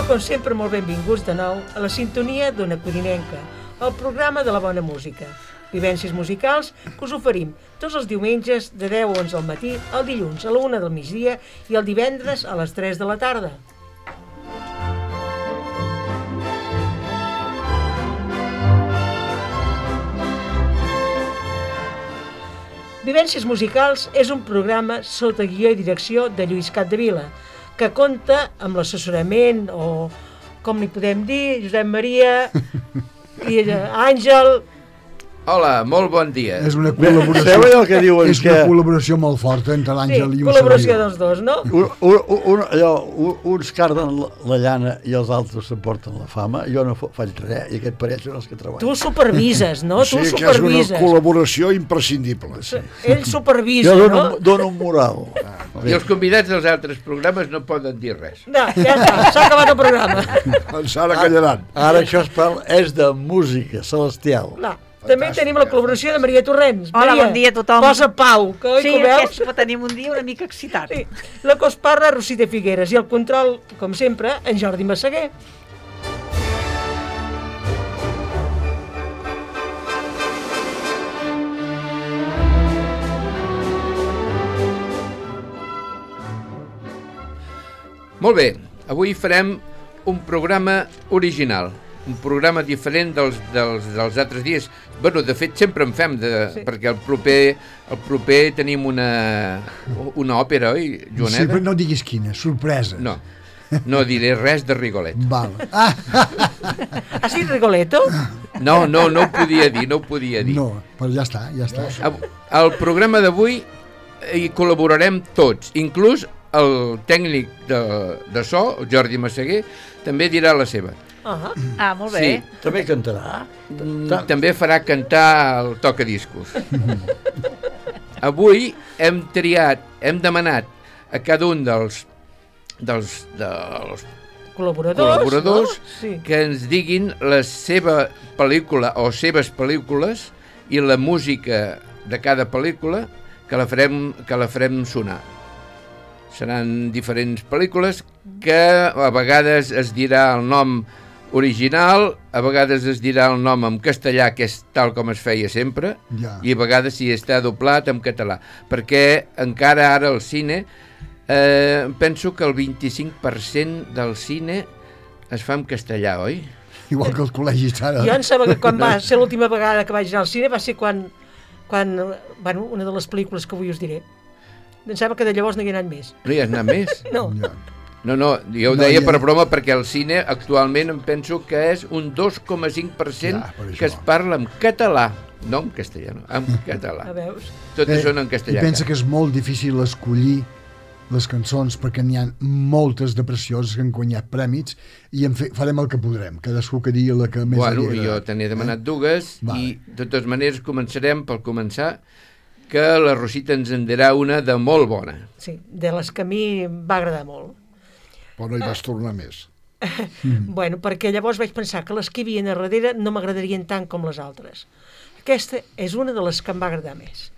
com sempre, molt benvinguts de nou a la sintonia d'Ona Codinenca, el programa de la bona música. Vivències musicals que us oferim tots els diumenges de 10 a 11 del matí, el dilluns a la 1 del migdia i el divendres a les 3 de la tarda. Vivències musicals és un programa sota guió i direcció de Lluís Capdevila, que compta amb l'assessorament, o com li podem dir, Josep Maria i Àngel. Hola, molt bon dia. És una col·laboració, Sabeu el que diuen, és una col·laboració molt forta entre l'Àngel i un col·laboració servidor. dels dos, no? Uns carden la llana i els altres s'emporten la fama. Jo no faig res i aquest parell són els que treballen. Tu supervises, no? Sí, Tu que és supervises. una col·laboració imprescindible. Sí. Ell supervisa, Jo no? dono un moral. I els convidats dels altres programes no poden dir res. No, ja està, s'ha acabat el programa. Ens ara callaran. Ara això és de música celestial. No. També tenim la col·laboració de Maria Torrents. Hola, Maria, bon dia a tothom. Posa pau, que oi Sí, que ho veus? aquest tenim un dia una mica excitat. Sí. La cosparra, Rosita Figueres, i el control, com sempre, en Jordi Massaguer. Molt bé, avui farem un programa original, un programa diferent dels altres dies. Bueno, de fet, sempre en fem, Sí. perquè el proper tenim una òpera, oi, Joaneta? Sí, però no diguis quina, sorpresa. No diré res de Rigolet. Val. Ah, sí, Rigoletto? No ho podia dir, No, però ja està. Al programa d'avui hi col·laborarem tots, inclús el tècnic de so, el Jordi Massaguer, també dirà la seva. Ah, molt bé. Sí. També cantarà. També farà cantar el tocadiscos. Avui hem demanat a cada un dels col·laboradors no? Sí. que ens diguin la seva pel·lícula o seves pel·lícules i la música de cada pel·lícula que la farem sonar. Seran diferents pel·lícules que a vegades es dirà el nom original, a vegades es dirà el nom en castellà, que és tal com es feia sempre, Ja. i a vegades si està doblat en català, perquè encara ara el cine, penso que el 25% del cine es fa en castellà, oi? Igual que els col·legis ara. Jo em sembla que quan va ser l'última vegada que vaig anar al cine va ser quan bueno, una de les pel·lícules que avui us diré. Em sembla que de llavors no hi ha anat més. No hi has anat més? No. Ja. No, jo ho deia per broma perquè el cine actualment em penso que és un 2,5% Ja, per això. que es parla en català, no en castellà, no, en català. A veus? Totes són en castellà. I pensa que és molt difícil escollir les cançons perquè n'hi ha moltes de precioses que han guanyat prèmits i farem el que podrem, cadascú que digui la que més Bueno, li agrada. jo te n'he demanat dues Vale. i de totes maneres començarem per començar que la Rosita ens en dirà una de molt bona. Sí, de les que a mi em va agradar molt. Però no hi vas tornar més. Bueno, perquè llavors vaig pensar que les que hi havia a darrere no m'agradarien tant com les altres. Aquesta és una de les que em va agradar més.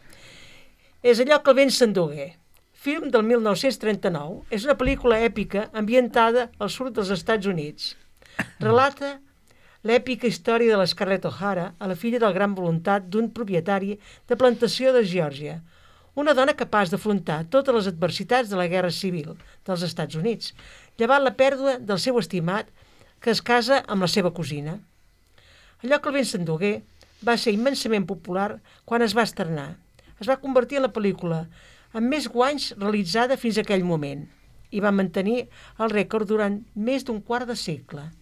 És Allò que el vent s'endugué, film del 1939. És una pel·lícula èpica ambientada al sud dels Estats Units. Relata l'èpica història de l'Scarlett O'Hara, a la filla del gran voluntat d'un propietari de plantació de Geòrgia, una dona capaç d'afrontar totes les adversitats de la Guerra Civil dels Estats Units, llevat la pèrdua del seu estimat, que es casa amb la seva cosina. Allò que el vent s'endugué va ser immensament popular quan es va estrenar. Es va convertir en la pel·lícula amb més guanys realitzada fins a aquell moment i va mantenir el rècord durant més d'un quart de segle.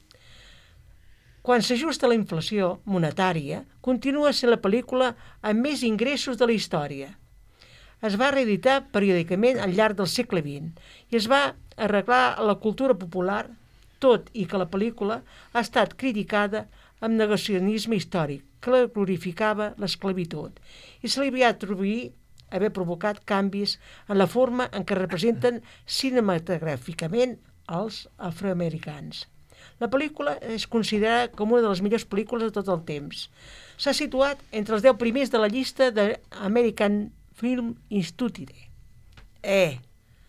Quan s'ajusta la inflació monetària, continua sent la pel·lícula amb més ingressos de la història. Es va reeditar periòdicament al llarg del segle XX i es va arreglar a la cultura popular, tot i que la pel·lícula ha estat criticada amb negacionisme històric, que la glorificava l'esclavitud, i se li havia atribuït haver provocat canvis en la forma en què representen cinematogràficament els afroamericans. La pel·lícula és considerada com una de les millors pel·lícules de tot el temps. S'ha situat entre els 10 primers de la llista de American Film Institute.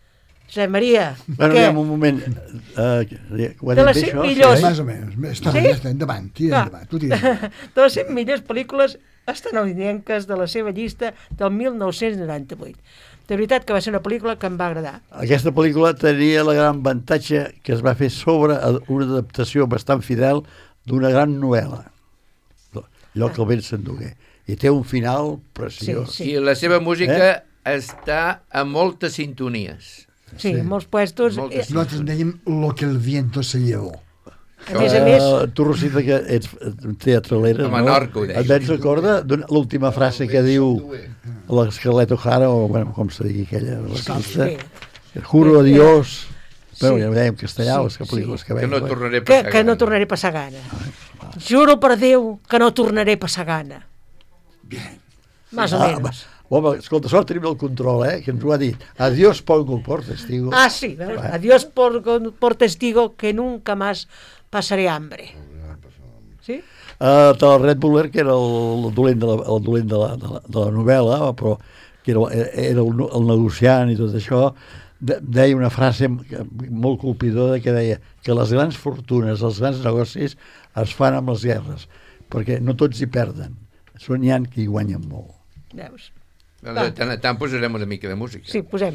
Josep Maria, Bueno, què? aviam un moment. Ho he De dit les bé, 100 això? millors. Sí? Més o menys. Està bé, ja està, endavant, tira Va. endavant. Tu tira endavant. De les 100 millors pel·lícules estatunidenques de la seva llista del 1998. De veritat que va ser una pel·lícula que em va agradar. Aquesta pel·lícula tenia la gran avantatge que es va fer sobre una adaptació bastant fidel d'una gran novel·la, allò que el vent s'endugué. I té un final preciós. Sí. I la seva música està a moltes sintonies. Sí, molts puestos. Moltes. Nosaltres en dèiem lo que el viento se llevó. A més, Tu, Rosita, que ets teatralera, A Menorca ho deia. Et veig recorda l'última frase que diu l'Scarlett O'Hara, o bueno, com se digui aquella, l'artista, juro a Dios, bueno, ja ho dèiem en castellà, les pel·lícules que Que veiem. no tornaré a que passar no tornaré a passar gana. Juro per Déu que no tornaré a passar gana. Más o menos. Home, escolta, sort tenim el control, que ens ho ha dit. Adiós, pongo por testigo. Ah, sí, veus? Adiós por testigo que nunca más pasaré hambre. Sí? Té el Red Buller, que era el dolent de la novel·la, però que era el negociant i tot això, deia una frase molt colpidora que deia que les grans fortunes, els grans negocis es fan amb les guerres, perquè no tots hi perden, n'hi ha que hi guanyen molt. Veus? De tant en tant posarem una mica de música. Sí, posem.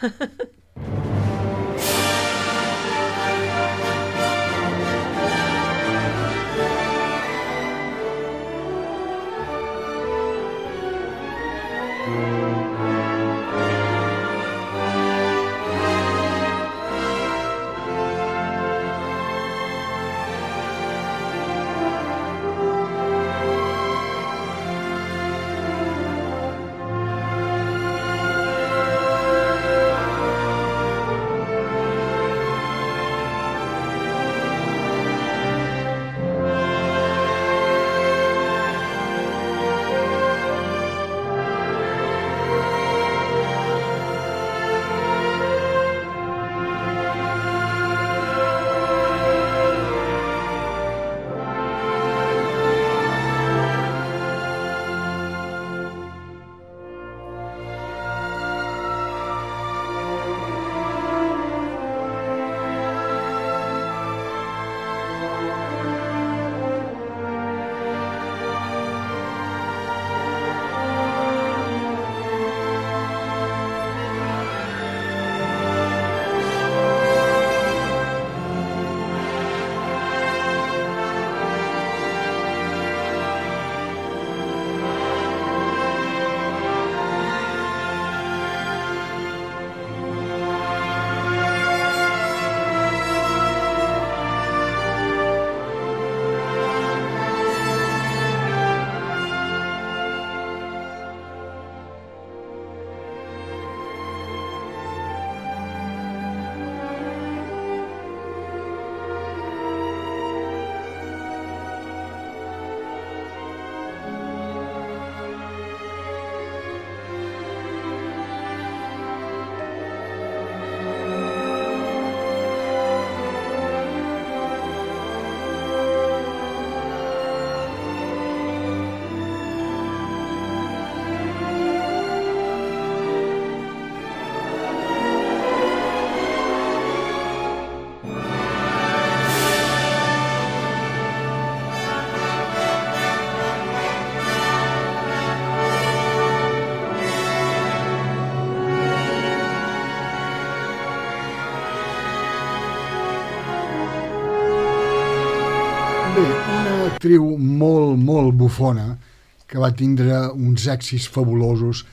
Bé, una actriu molt, molt bufona, que va tindre uns èxits fabulosos,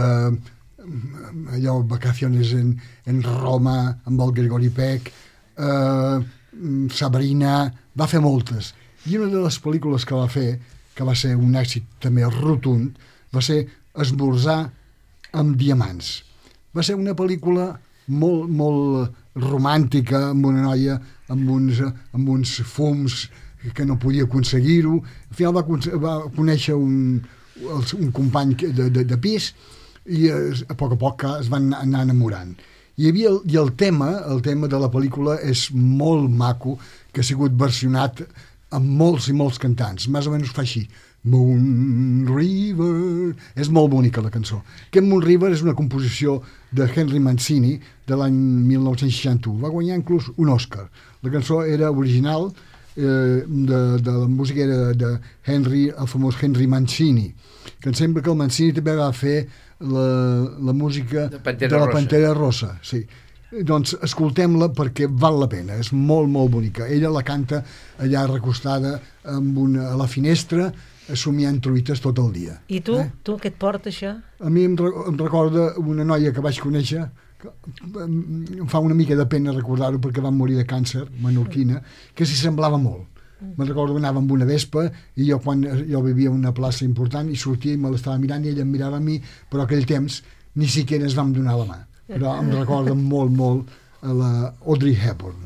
allò, Vacaciones en Roma, amb el Gregory Peck, Sabrina, va fer moltes. I una de les pel·lícules que va fer, que va ser un èxit també rotund, va ser Esmorzar amb diamants. Va ser una pel·lícula molt, molt romàntica, amb una noia amb uns fums que no podia aconseguir-ho. Al final va conèixer un company de pis i a poc es van anar enamorant. I el tema de la pel·lícula és molt maco, que ha sigut versionat amb molts i molts cantants. Més o menys fa així. Moon River. És molt bonica la cançó. Aquest Moon River és una composició de Henry Mancini de l'any 1961. Va guanyar inclús un Oscar. La cançó era original, de la música era de Henry, el famós Henry Mancini, que em sembla que el Mancini també va fer la música de la Pantera Rosa. Sí. Doncs escoltem-la perquè val la pena, és molt, molt bonica. Ella la canta allà recostada a la finestra, somiant truites tot el dia. I tu? Tu què et porta, això? A mi em recorda una noia que vaig conèixer, que em fa una mica de pena recordar-ho perquè va morir de càncer, menorquina, que s'hi semblava molt. Me'n recordo que anava amb una vespa i quan jo vivia en una plaça important i sortia i me l'estava mirant i ella em mirava a mi, però aquell temps ni siquiera ens vam donar la mà. Però em recorda molt, molt a la Audrey Hepburn.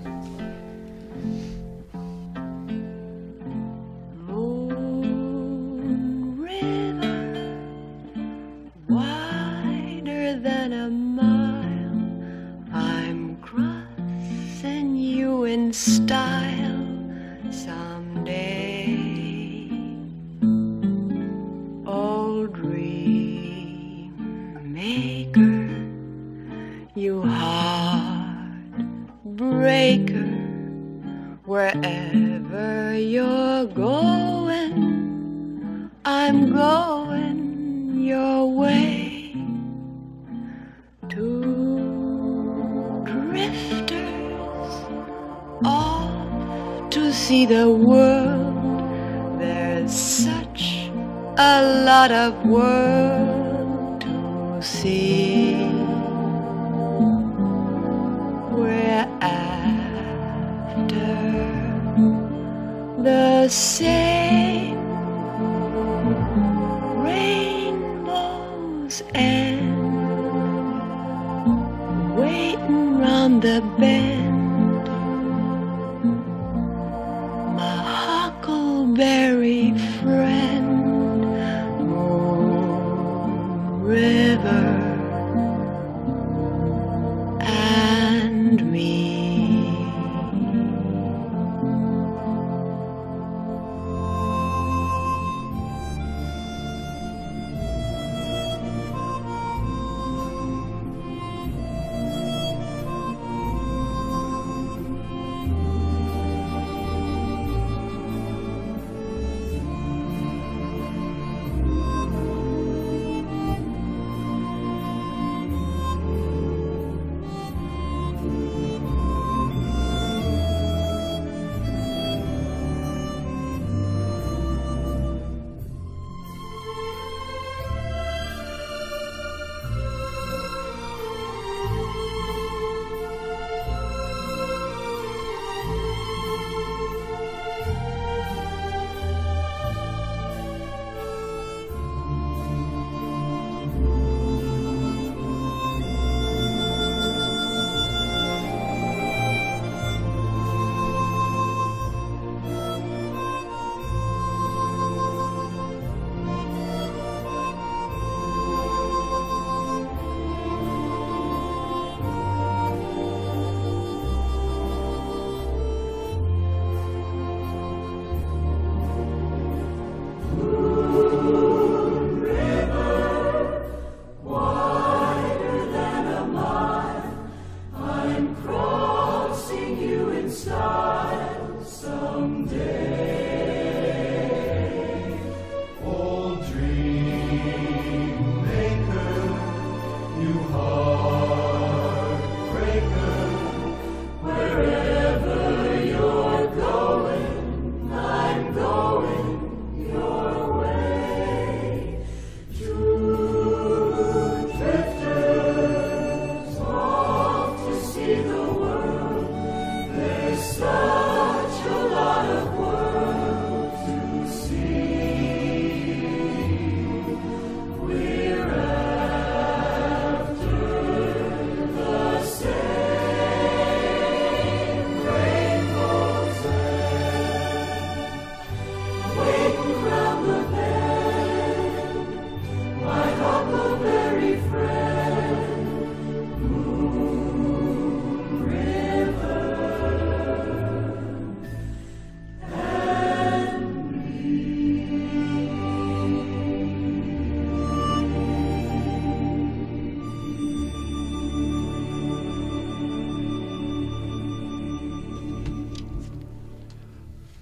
Moon River, wider than a mile, I'm crossing you in style someday. Oh, dream maker, you heartbreaker, wherever you're going, I'm going your way. Two drifters off to see the world. There's such a lot of world to see. We're after the same rainbow's end, waiting round the bend. My huckleberry friend, Moon River and me.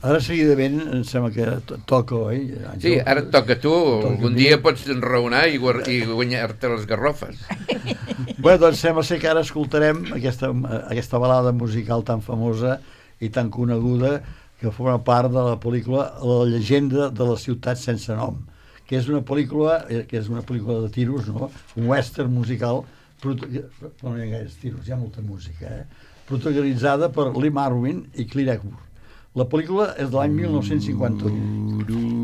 Ara seguidament em sembla que toca, oi? Àngel? Sí, ara et toca a tu. Toca Algun a tu. dia pots enraonar i guanyar-te les garrofes. Bé, doncs sembla ser que ara escoltarem aquesta balada musical tan famosa i tan coneguda que forma part de la pel·lícula La llegenda de la ciutat sense nom, que és una pel·lícula de tiros, no? Un western musical, no hi ha gaires tiros, hi ha molta música, protagonitzada per Lee Marvin i Clint Eastwood. La pel·lícula és de l'any 1951.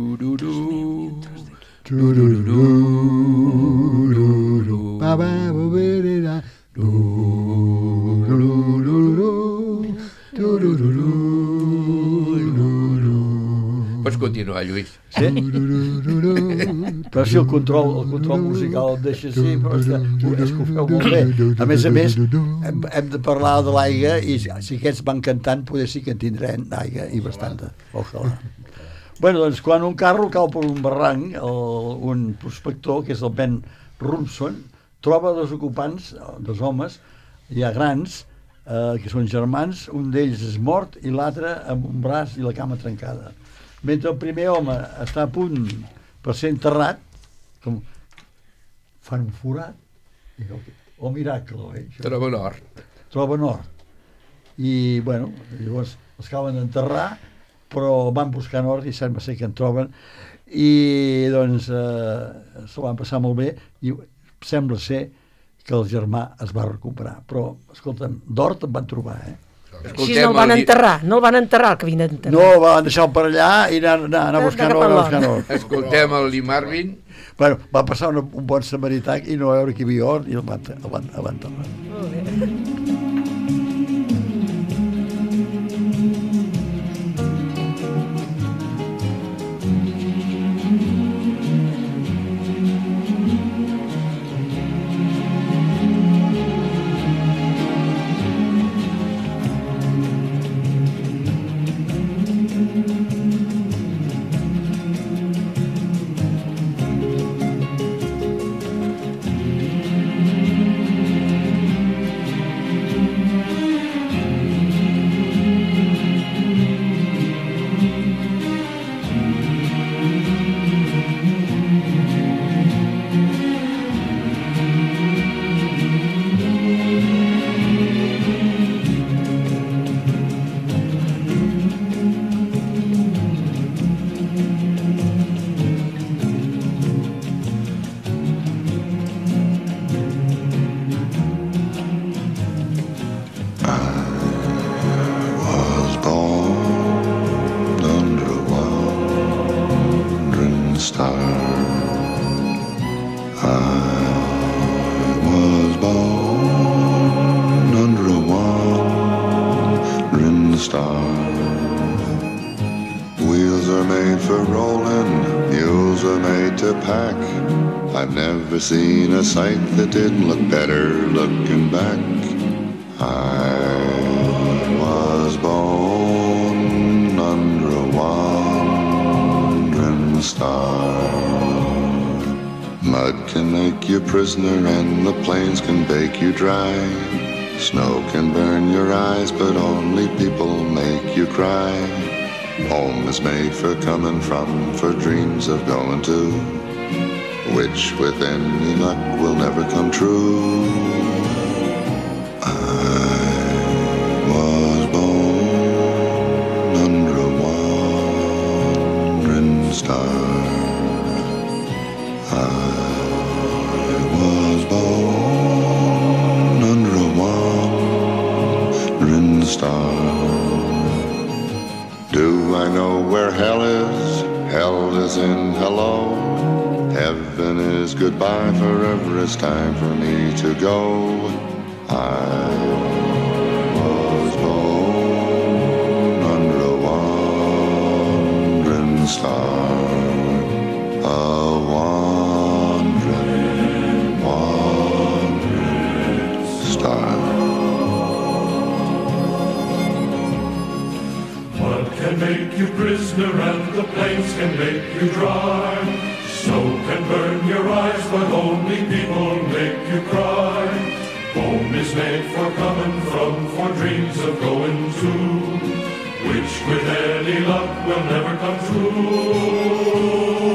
Pots continuar, Lluís. Sí? Però si el control musical et deixa així, però és que ho feu molt bé. A més, hem de parlar de l'aigua i si aquests van cantant, poder sí que en tindrem d'aigua i bastanta. Ojalà. Bueno, doncs, quan un carro cau per un barranc, un prospector, que és el Ben Rumson, troba dos ocupants, dos homes, ja grans, que són germans, un d'ells és mort i l'altre amb un braç i la cama trencada. Mentre el primer home està a punt per ser enterrat, com fan un forat, oh miracle, Troba nord. Troba nord. I, bueno, llavors els acaben d'enterrar, però van buscar nord i sembla ser que en troben. I, doncs, s'ho van passar molt bé i sembla ser que el germà es va recuperar. Però, escolta'm, d'hort en van trobar, Així no el van enterrar, el que havien d'enterrar. No, van deixar-ho per allà i anar a buscar nord. Escoltem el Lee Marvin. Bueno, va passar un bon samarità i no va veure que hi havia or i el van enterrar. Molt bé. Seen a sight that didn't look better looking back. I was born under a wandering star. Mud can make you prisoner and the plains can bake you dry. Snow can burn your eyes but only people make you cry. Home is made for coming from, for dreams of going to, which with any luck will never come true. I was born under a wandering star. I was born under a wandering star. Do I know where hell is? Hell is in hello. Heaven is goodbye, forever it's time for me to go. I was born under a wandering star, a wandering star. Mud can make you prisoner and the plains can make you dry. Snow can burn your eyes, but only people make you cry. Home is made for coming from, for dreams of going to, which with any luck will never come true.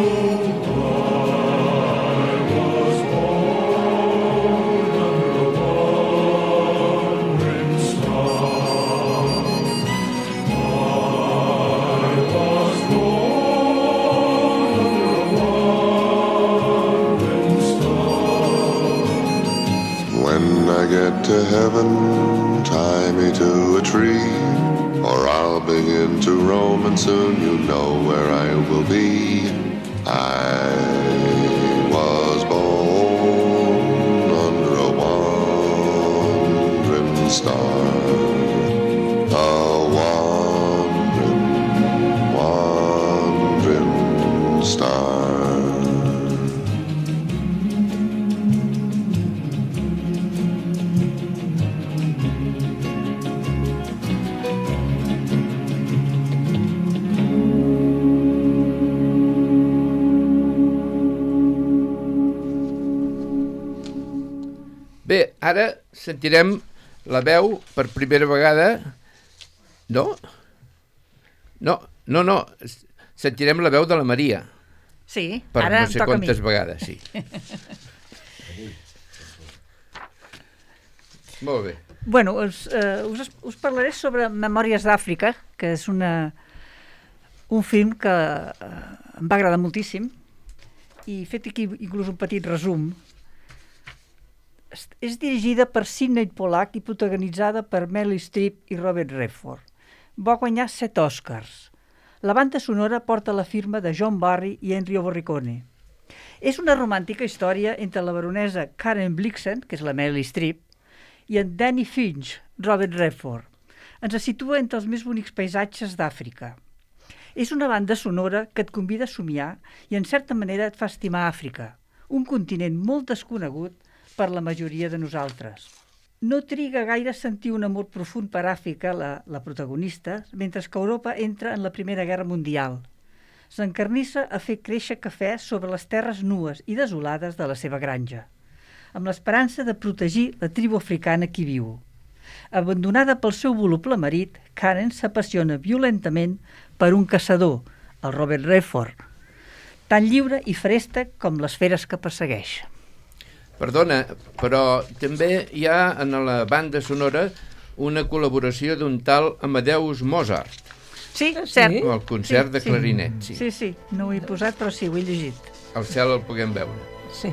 I was born under a wandering star. I was born under a wandering star. When I get to heaven, tie me to a tree, or I'll begin to roam, and soon you know where I will be. I was born under a wandering star, a wandering star. Bé, ara sentirem la veu per primera vegada. No? No. Sentirem la veu de la Maria. Sí, Per ara no em sé toca a mi. quantes vegades, sí. Molt bé. Bueno, us parlaré sobre Memòries d'Àfrica, que és un film que em va agradar moltíssim, i fet aquí inclús un petit resum. És dirigida per Sidney Pollack i protagonitzada per Meryl Streep i Robert Redford. Va guanyar 7 Oscars. La banda sonora porta la firma de John Barry i Ennio Morricone. És una romàntica història entre la baronesa Karen Blixen, que és la Meryl Streep, i en Danny Finch, Robert Redford. Ens situa entre els més bonics paisatges d'Àfrica. És una banda sonora que et convida a somiar i en certa manera et fa estimar Àfrica, un continent molt desconegut per la majoria de nosaltres. No triga gaire a sentir un amor profund per Àfrica, la protagonista, mentre que Europa entra en la Primera Guerra Mundial. S'encernissa a fer créixer cafè sobre les terres nues i desolades de la seva granja, amb l'esperança de protegir la tribu africana que hi viu. Abandonada pel seu voluble marit, Karen s'apassiona violentament per un caçador, el Robert Redford, tan lliure i fresta com les feres que persegueix. Perdona, però també hi ha en la banda sonora una col·laboració d'un tal Amadeus Mozart. Sí, cert. Amb el concert de clarinet. Sí, no ho he posat, però sí, ho he llegit. Al cel el puguem veure. Sí.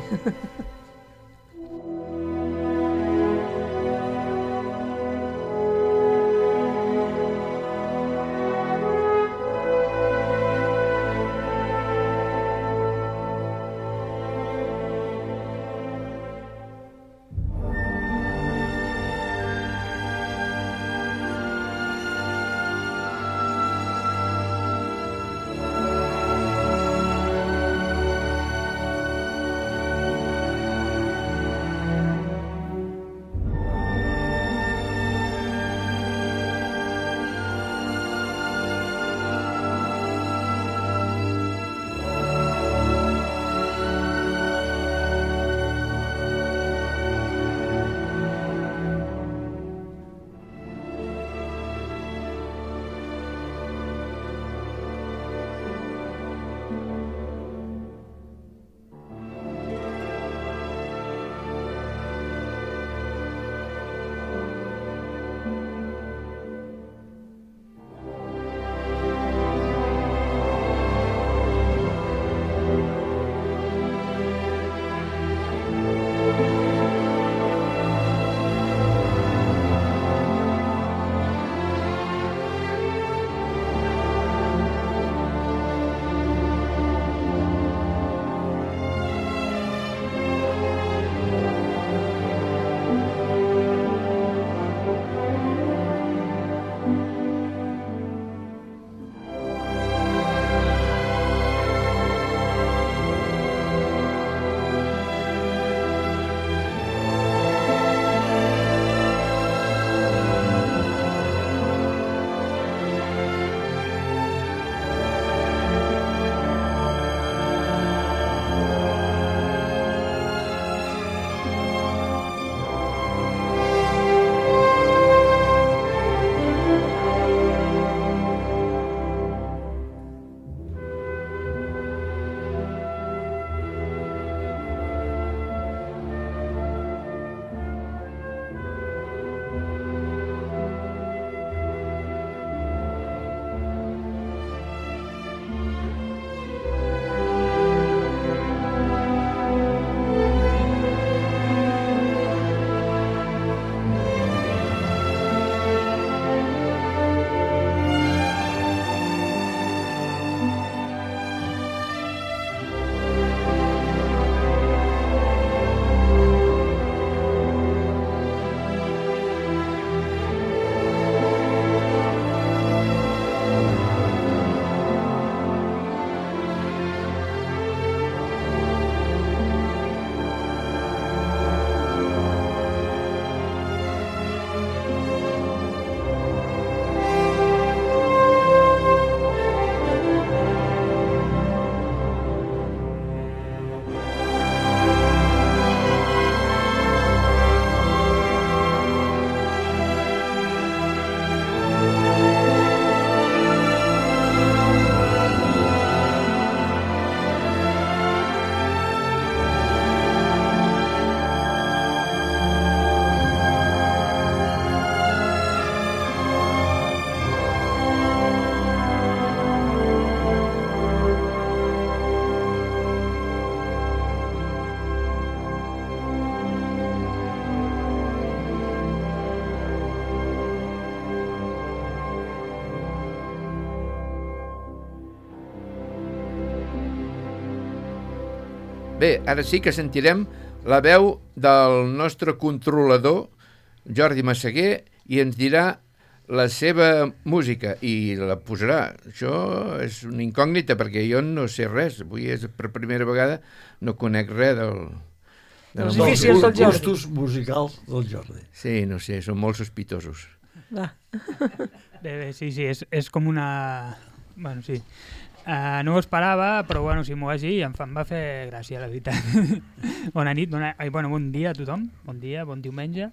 Bé, ara sí que sentirem la veu del nostre controlador, Jordi Massaguer, i ens dirà la seva música i la posarà. Això és una incògnita perquè jo no sé res. Avui és per primera vegada, no conec res dels difícils del Jordi. Gustos musicals del Jordi. Sí, no sé, són molt sospitosos. Bé, sí, és com una... Bueno, sí. No ho esperava, però bueno, si m'ho vas dir em va fer gràcia, la veritat. Bona nit, bon dia a tothom. Bon dia, bon diumenge.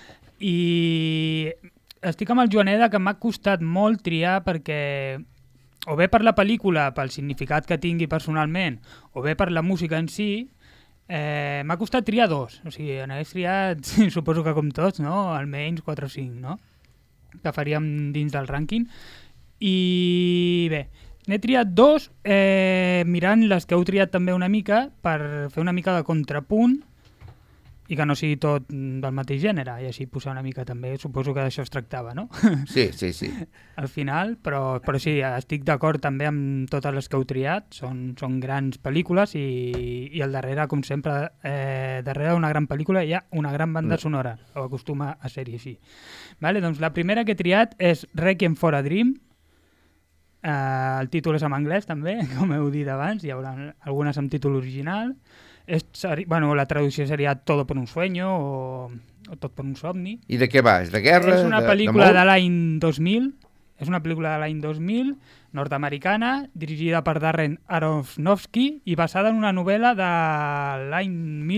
I estic amb el Joaneda, que m'ha costat molt triar perquè o bé per la pel·lícula, pel significat que tingui personalment, o bé per la música en si, m'ha costat triar dos. O sigui, n'hagués triat, suposo que com tots, no? Almenys 4 o 5, no? Que faríem dins del rànquing. I bé, n'he triat dos, mirant les que heu triat també una mica, per fer una mica de contrapunt, i que no sigui tot del mateix gènere, i així posar una mica també, suposo que d'això es tractava, no? Sí. Al final, però sí, estic d'acord també amb totes les que heu triat, són grans pel·lícules i al darrere, com sempre, darrere d'una gran pel·lícula hi ha una gran banda sonora, o acostuma a ser-hi així. Vale, doncs la primera que he triat és Requiem for a Dream. El títol és en anglès també, com heu dit abans, hi haurà algunes amb títol original. La traducció seria Todo por un sueño o Tot per un somni. I de què va? És de guerra? És una pel·lícula de l'any 2000, és una pel·lícula de l'any 2000, nord-americana, dirigida per Darren Aronofsky i basada en una novel·la de l'any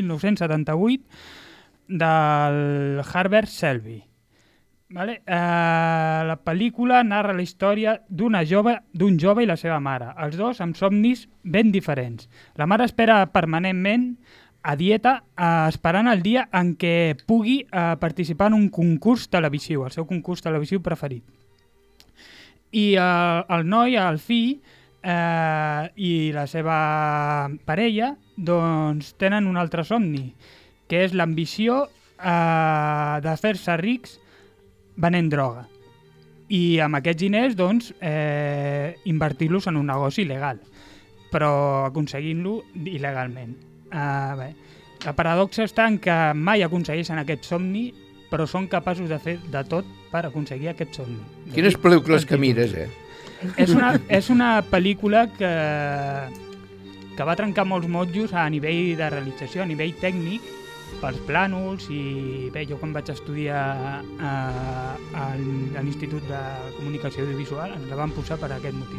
1978 del Herbert Selby. Vale? La pel·lícula narra la història d'un jove i la seva mare, els dos amb somnis ben diferents. La mare espera permanentment a dieta esperant el dia en què pugui participar en un concurs televisiu, el seu concurs televisiu preferit. I el noi, el fill i la seva parella doncs, tenen un altre somni, que és l'ambició de fer-se rics venent droga. I amb aquests diners, doncs, invertir-los en un negoci il·legal, però aconseguint-lo il·legalment. La paradoxa està en que mai aconsegueixen aquest somni, però són capaços de fer de tot per aconseguir aquest somni. Quines pel·lícules que mires, És una pel·lícula que va trencar molts motllos a nivell de realització, a nivell tècnic, pels plànols, i bé, jo quan vaig estudiar a l'Institut de Comunicació Audiovisual ens la van posar per aquest motiu.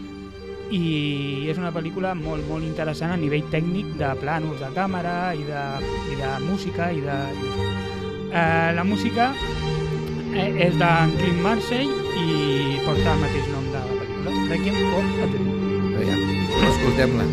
I és una pel·lícula molt, molt interessant a nivell tècnic de plànols de càmera i de música. La música és d'en Clint Marsell i porta el mateix nom de la pel·lícula, Requiem for a Dream. Escoltem-la.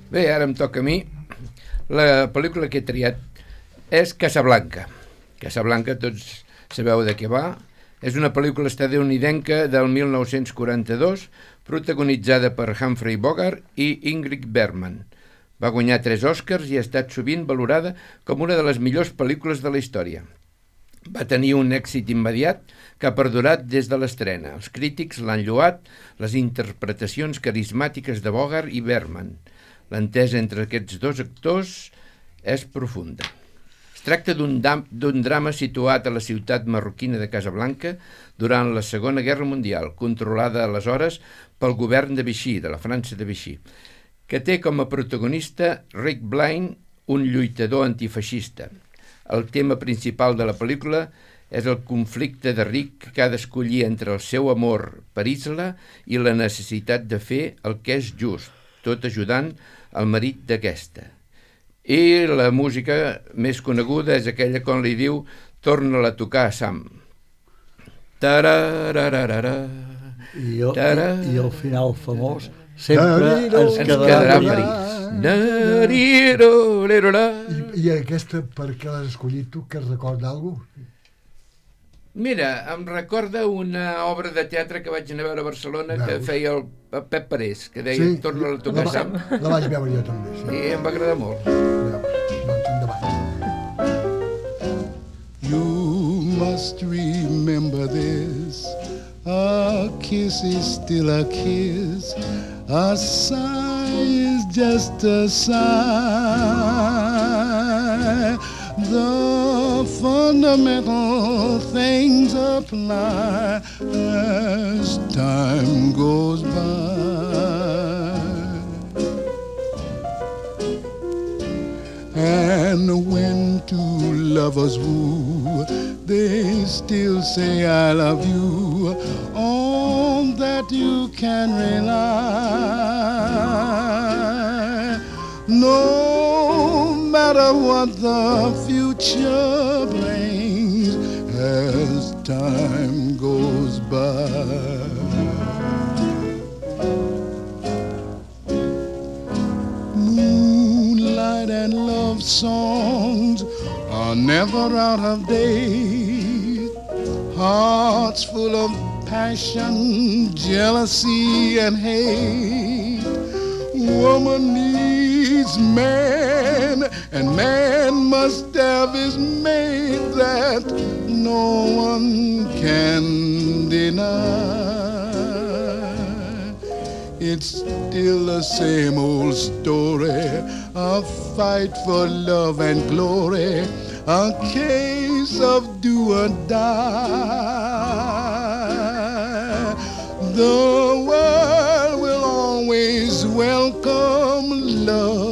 Bé, ara em toca a mi. La pel·lícula que he triat és Casablanca. Casablanca, tots sabeu de què va. És una pel·lícula estatunidenca del 1942, protagonitzada per Humphrey Bogart i Ingrid Bergman. Va guanyar 3 Oscars i ha estat sovint valorada com una de les millors pel·lícules de la història. Va tenir un èxit immediat que ha perdurat des de l'estrena. Els crítics l'han lloat, les interpretacions carismàtiques de Bogart i Bergman. L'entesa entre aquests dos actors és profunda. Es tracta d'un drama situat a la ciutat marroquina de Casablanca durant la Segona Guerra Mundial, controlada aleshores pel govern de Vichy, de la França de Vichy, que té com a protagonista Rick Blaine, un lluitador antifeixista. El tema principal de la pel·lícula és el conflicte de Rick que ha d'escollir entre el seu amor per Isla i la necessitat de fer el que és just, tot ajudant el marit d'aquesta. I la música més coneguda és aquella quan li diu «Torna-la a tocar, Sam». Tarararara. I el final famós sempre ens quedarà París. I aquesta, per què l'has escollit tu, que et recorda alguna cosa? Mira, em recorda una obra de teatre que vaig anar a veure a Barcelona que feia el Pep Parés, que deia «Torna-la a tocar, Sam». La vaig veure jo també. Sí, em va agradar molt. Doncs endavant. You must remember this. A kiss is still a kiss. A sigh is just a sigh. The fundamental things apply as time goes by. And when two lovers woo, they still say I love you. On that you can rely. No matter what the future brings as time goes by. Moonlight and love songs are never out of date. Hearts full of passion, jealousy and hate. Woman needs man, and man must have his mate that no one can deny. It's still the same old story, a fight for love and glory, a case of do or die. The world will always welcome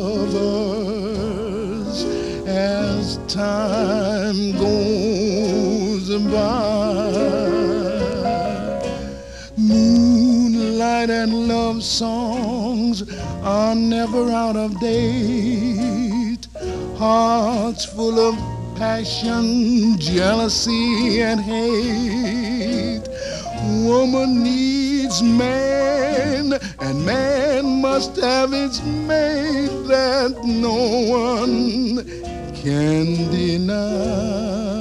lovers as time goes by. Moonlight and love songs are never out of date. Hearts full of passion, jealousy and hate. Woman needs man, and man must have its mate that no one can deny.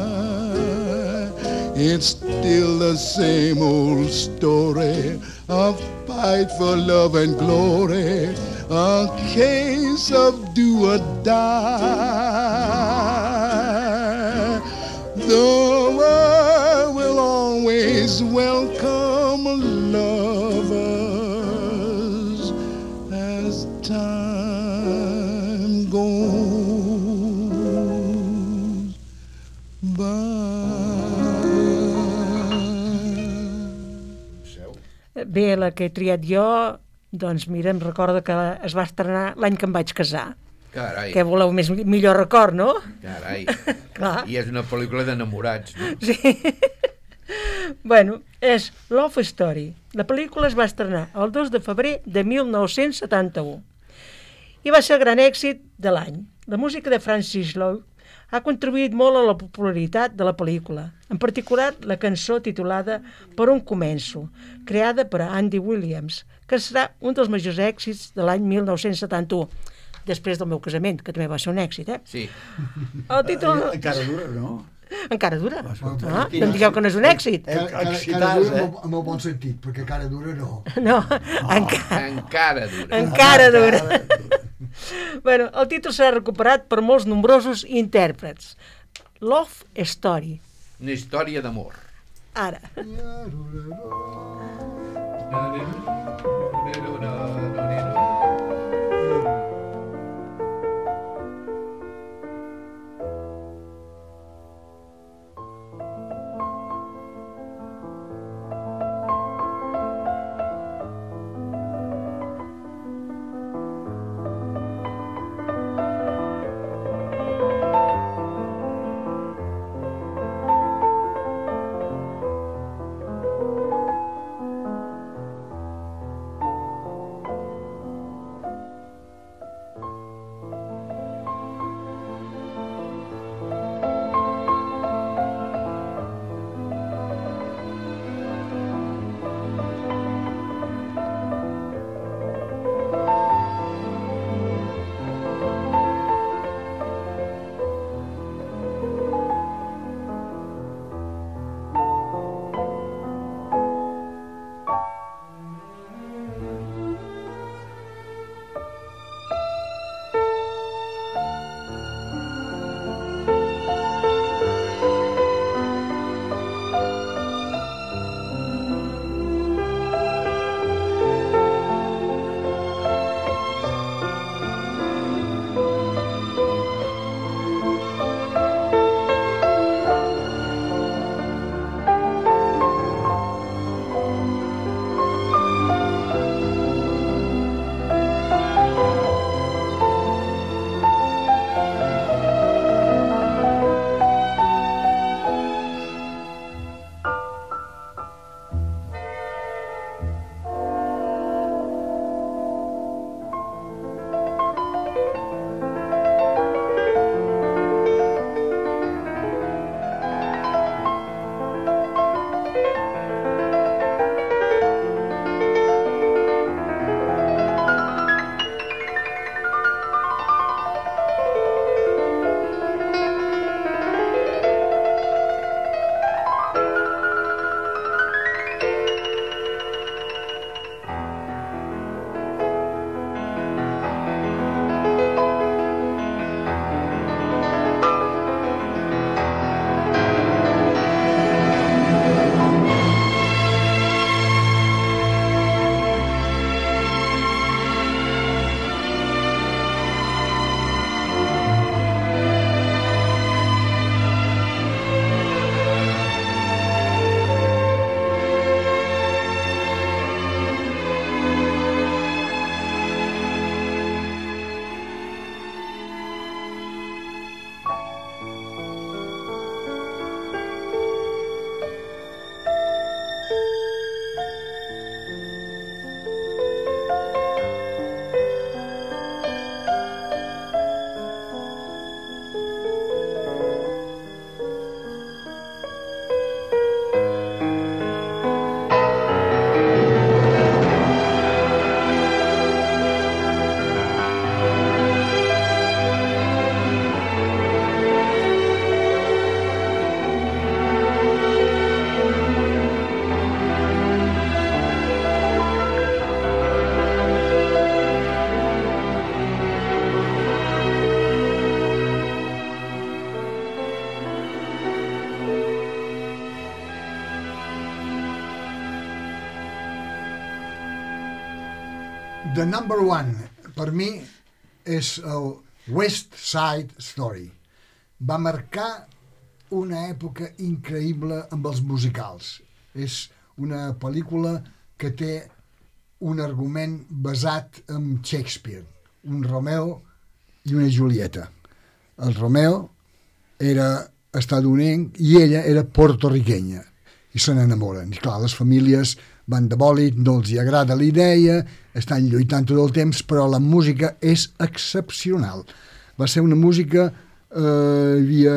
It's still the same old story, a fight for love and glory, a case of do or die. The world will always welcome lovers as time goes by. Bé, la que he triat jo, doncs mira, em recorda que es va estrenar l'any que em vaig casar. Carai. Què voleu més millor record, no? Carai. Clar. I és una pel·lícula d'enamorats, no? Sí. Bueno, és Love Story. La pel·lícula es va estrenar el 2 de febrer de 1971 i va ser el gran èxit de l'any. La música de Francis Lloyd ha contribuït molt a la popularitat de la pel·lícula, en particular la cançó titulada Per on començo, creada per Andy Williams, que serà un dels majors èxits de l'any 1971, després del meu casament, que també va ser un èxit, Sí. El títol... Encara dura, no? Encara dura. No em digueu que no és un èxit. Cara dura amb el bon sentit, perquè cara dura no. No, Encara dura. Encara dura. Bueno, el títol serà recuperat per molts nombrosos intèrprets. Love Story. Una història d'amor. Ara. The number one, per mi, és el West Side Story. Va marcar una època increïble amb els musicals. És una pel·lícula que té un argument basat en Shakespeare, un Romeo i una Julieta. El Romeo era estatunidenc i ella era portorriquenya i se n'enamoren. I clar, les famílies van de bòlit, no els hi agrada la idea, estan lluitant tot el temps, però la música és excepcional. Va ser una música,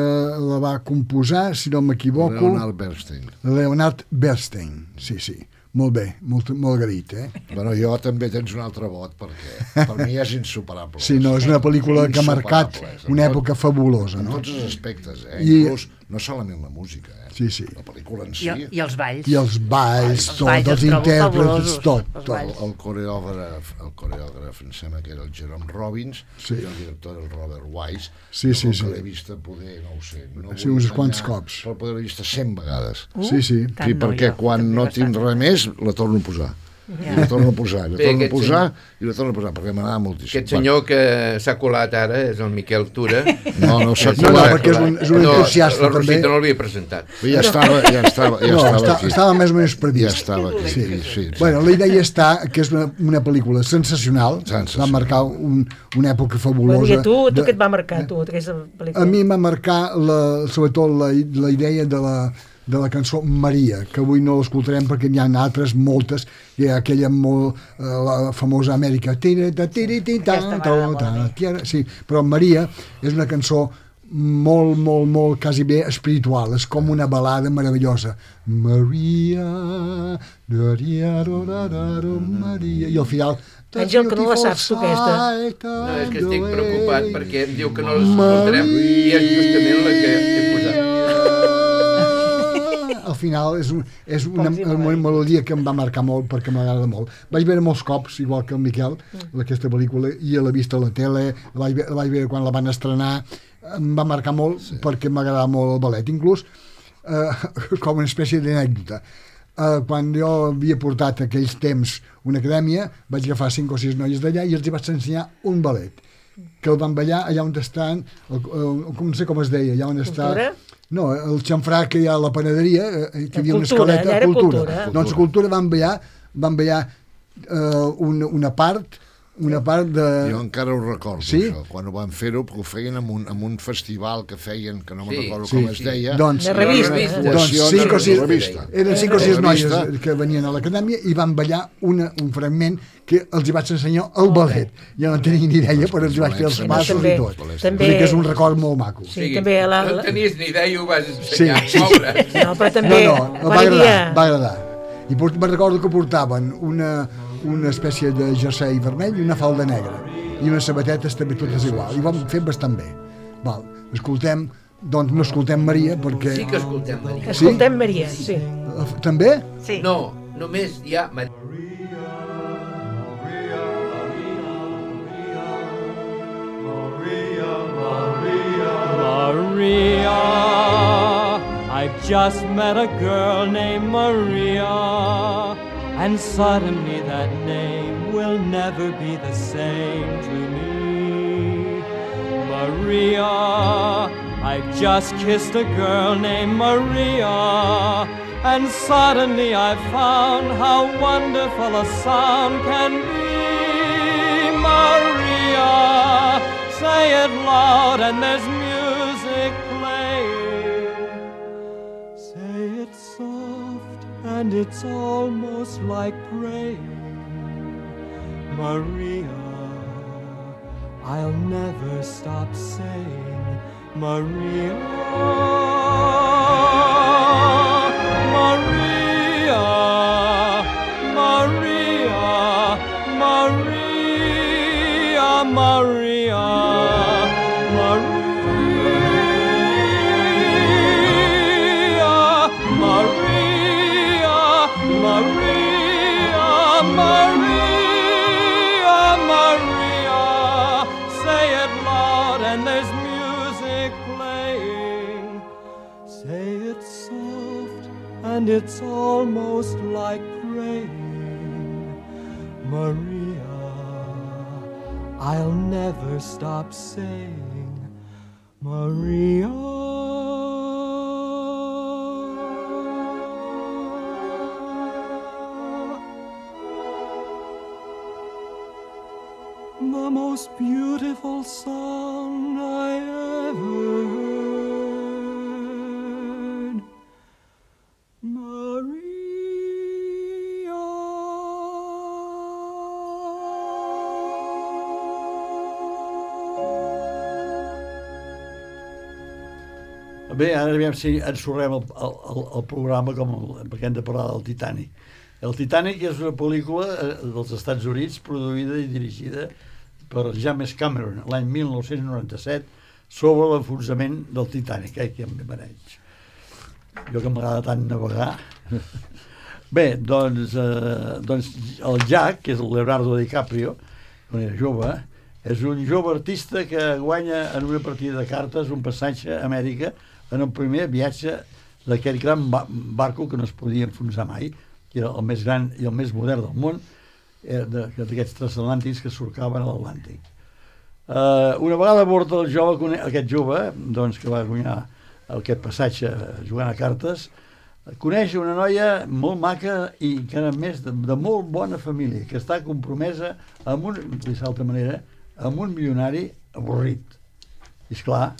la va composar, si no m'equivoco... Leonard Bernstein. Leonard Bernstein, sí, sí. Molt bé, molt agraït, Bueno, jo també tens un altre vot, perquè per mi és insuperable. Sí, no, és una pel·lícula que ha marcat una època fabulosa, no? En tots els aspectes, Inclús no solament la música, Sí, sí. La pel·lícula en si. I els balls. I els balls, tot, els intèrprets, tot. El coreògraf em sembla que era el Jerome Robbins, i el director el Robert Wise. Sí. Que l'he vist poder, no ho sé. Sí, uns quants cops. Però poder l'he vist 100 vegades. Sí. Sí, perquè quan no tinc res més, la torno a posar. I la torno a posar, perquè m'agrada moltíssim. Aquest senyor que s'ha colat ara és el Miquel Tura. No s'ha colat. No, perquè és un entusiasta la també. Rosita no l'havia presentat. Ja estava aquí. Estava més o menys previst. Ja estava aquí, sí. Bueno, la idea està que és una pel·lícula sensacional, va marcar una època fabulosa. Tu què et va marcar, aquesta pel·lícula? A mi m'ha marcat, sobretot, la idea de la cançó Maria, que avui no l'escoltarem perquè n'hi ha altres, moltes, hi ha aquella la famosa Amèrica, sí, però Maria és una cançó molt, quasi bé espiritual, és com una balada meravellosa. Maria, Maria, i al final... Àngel, que no la saps tu, aquesta. No, és que estic preocupat perquè em diu que no l'escoltarem i és justament la que he posat. Al final és una melodia que em va marcar molt perquè m'agrada molt. Vaig veure molts cops, igual que el Miquel, aquesta pel·lícula, i l'he vist a la tele, la vaig veure quan la van estrenar, em va marcar molt perquè m'agradava molt el ballet, inclús com una espècie d'anècdota. Quan jo havia portat aquells temps una acadèmia, vaig agafar 5 o 6 noies d'allà i els hi vaig ensenyar un ballet, que el van ballar allà on estan, no sé com es deia, allà on està... No, el xamfrà que hi ha a la panaderia, que hi havia una escaleta, cultura. Doncs cultura van ballar una part de... Jo encara ho recordo, això, quan ho van fer-ho, perquè ho feien en un festival que feien, que no me'n recordo com es deia. Doncs 5 o 6 noies que venien a l'acadèmia i van ballar un fragment que els hi vaig ensenyar el ballet. Ja no tenia ni idea, però els hi vaig fer els passos i tot. Vull dir que és un record molt maco. Sí, també no tenies ni idea i ho vas ensenyar. No, però també... No, va agradar. I me'n recordo que portaven una espècie de jersei vermell i una falda negra. I unes sabatetes també totes igual. I vam fer bastant bé. Val, escoltem, doncs no escoltem Maria perquè... Sí que escoltem Maria. Escoltem Maria, sí. També? Sí. No, només hi ha Maria. Maria, I've just met a girl named Maria, and suddenly that name will never be the same to me. Maria, I've just kissed a girl named Maria, and suddenly I found how wonderful a sound can be. Maria, say it loud and there's music playing. Say it soft and it's almost like praying. Maria, I'll never stop saying Maria. Maria, Maria, Maria, Maria. And it's almost like praying. Maria, I'll never stop saying Maria. The most beautiful song I ever heard. Maria. Bé, ara aviam si ensorrem el programa com perquè hem de parlar del Titanic. El Titanic és una pel·lícula dels Estats Units produïda i dirigida per James Cameron l'any 1997 sobre l'enfonsament del Titanic. Que em mareig. Jo que m'agrada tant navegar. Bé, doncs el Jack, que és el Leonardo DiCaprio, quan era jove, és un jove artista que guanya en una partida de cartes un passatge a Amèrica en el primer viatge d'aquest gran barco que no es podia enfonsar mai, que era el més gran i el més modern del món, d'aquests transatlàntics que surcaven a l'Atlàntic. Una vegada a bord aquest jove, doncs, que va guanyar aquest passatge jugant a cartes, coneix una noia molt maca i encara més de molt bona família, que està compromesa amb un milionari avorrit. I esclar,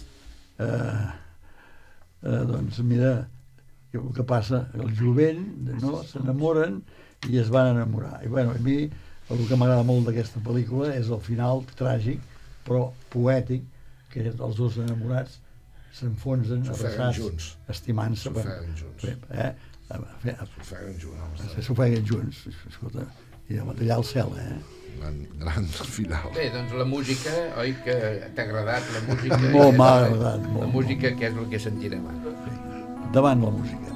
doncs mira, el que passa, el jovent, no, s'enamoren i es van enamorar. I bueno, a mi el que m'agrada molt d'aquesta pel·lícula és el final tràgic, però poètic, que els dos enamorats s'enfonsen, abraçats, estimant-se. S'ofeguen junts. S'ofeguen junts. S'ofeguen junts, escolta, i allà al cel, Gran final. Bé, doncs la música, oi que t'ha agradat la música? Molt m'ha agradat. La música, que és el que sentirem ara. Davant la música.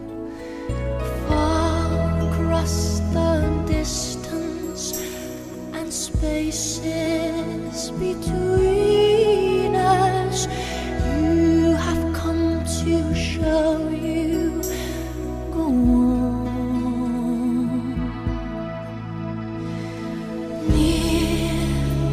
Far across the distance and spaces between us, you have come to show you go on. Near,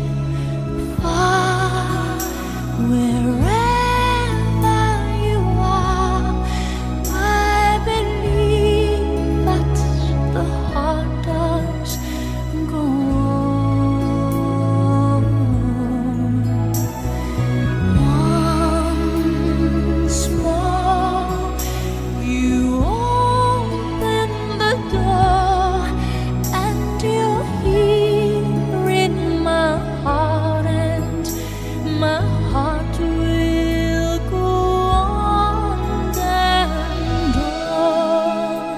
far, wherever you are, I believe that the heart does go on. Once more, you open the door, and you're here in my heart, and my heart will go on and on.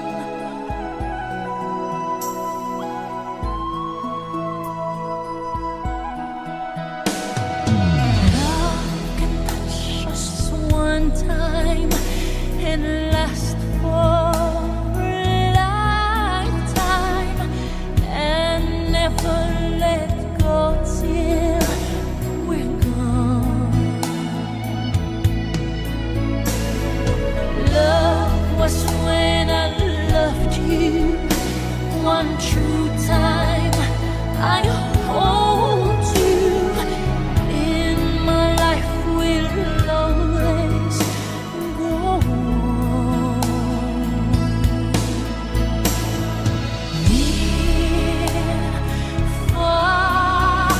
Love can touch us one time and last for a lifetime, and never let go till we're gone. Love was when I loved you one true time. I hold you in my life, will always go on. Near, far,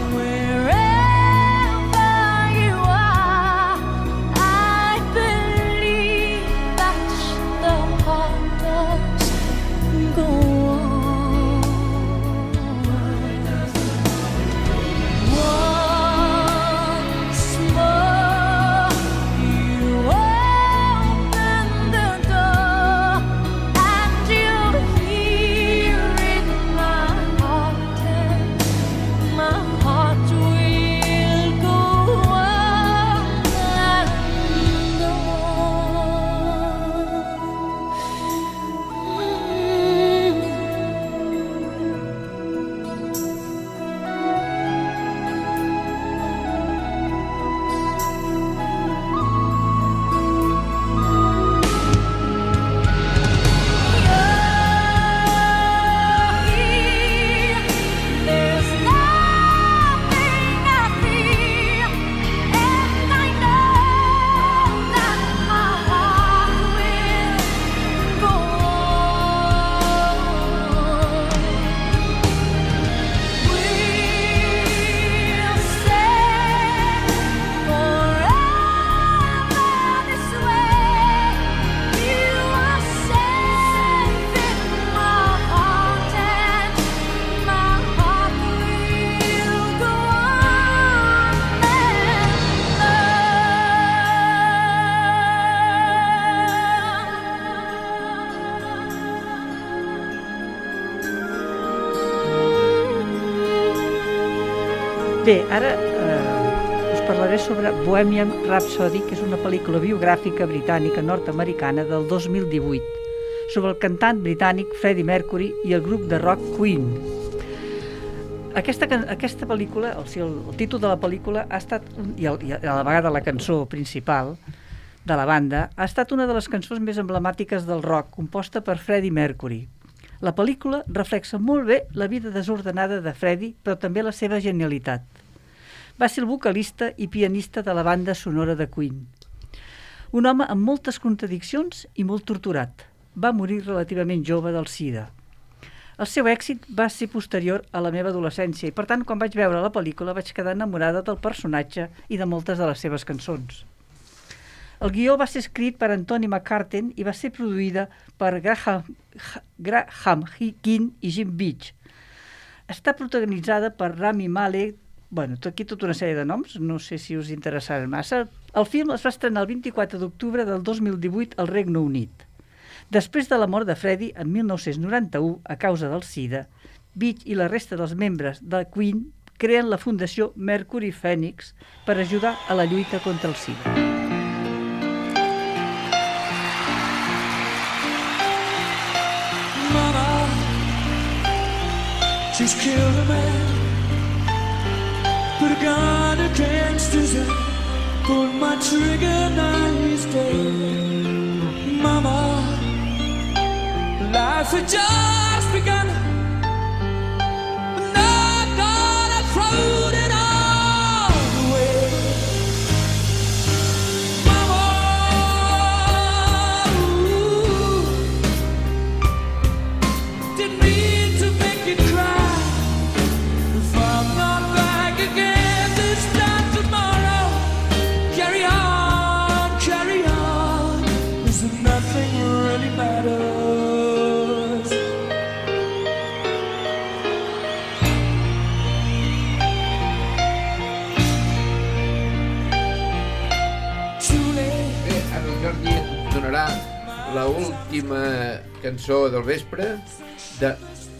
wherever you are, I believe that the heart does go on. Bé, ara us parlaré sobre Bohemian Rhapsody, que és una pel·lícula biogràfica britànica nord-americana del 2018 sobre el cantant britànic Freddie Mercury i el grup de rock Queen. Aquesta pel·lícula, el títol de la pel·lícula ha estat, i a la vegada la cançó principal de la banda, ha estat una de les cançons més emblemàtiques del rock, composta per Freddie Mercury. La pel·lícula reflexa molt bé la vida desordenada de Freddie, però també la seva genialitat. Va ser el vocalista i pianista de la banda sonora de Queen. Un home amb moltes contradiccions i molt torturat. Va morir relativament jove del SIDA. El seu èxit va ser posterior a la meva adolescència i, per tant, quan vaig veure la pel·lícula vaig quedar enamorada del personatge i de moltes de les seves cançons. El guió va ser escrit per Anthony McCarten i va ser produïda per Graham Hickey i Jim Beach. Està protagonitzada per Rami Malek, aquí tota una sèrie de noms, no sé si us interessaran massa. El film es va estrenar el 24 d'octubre del 2018 al Regne Unit. Després de la mort de Freddie, en 1991, a causa del SIDA, Beach i la resta dels membres de Queen creen la fundació Mercury Phoenix per ajudar a la lluita contra el SIDA. Mama, she's killed a man, put a gun against his head, pulled my trigger, now he's dead. Mama, life had just begun, and I'm gonna throw it all away. Mama, ooh, didn't mean to make you cry. If I'm not back again this time tomorrow, carry on, as if nothing really matters. Donarà l'última cançó del vespre de...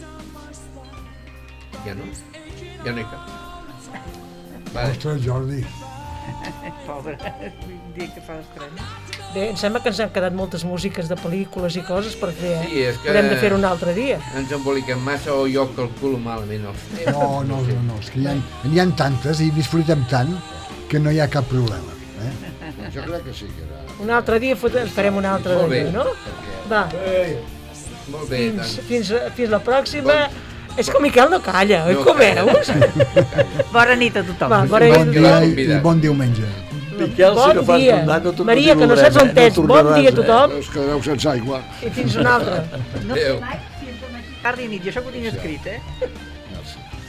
Ja no hi cap. Vale. Ostres, Jordi. Pobre, dia que fa l'estrena. Bé, em sembla que ens han quedat moltes músiques de pel·lícules i coses per fer, Sí, és que Haurem de fer un altre dia. Ens emboliquem massa o jo calculo malament els temps. No, és que n'hi ha tantes i disfrutem tant que no hi ha cap problema. Jo crec que sí que era... Un altre dia farem un altre Molt bé. dia, no? Va, Molt bé, fins la pròxima. És que el Miquel no calla, oi No que ho calla. veus? Bona nit a tothom. Va, bona Bon nit. dia convidat. i bon diumenge. Miquel, si no fas bondat, no tornaràs. Maria, que no saps on ets. Bon dia a tothom Us quedareu sense aigua. i fins una altra. No sé Adéu. mai si ens demà tarda i nit, jo això ho tinc escrit, Merci.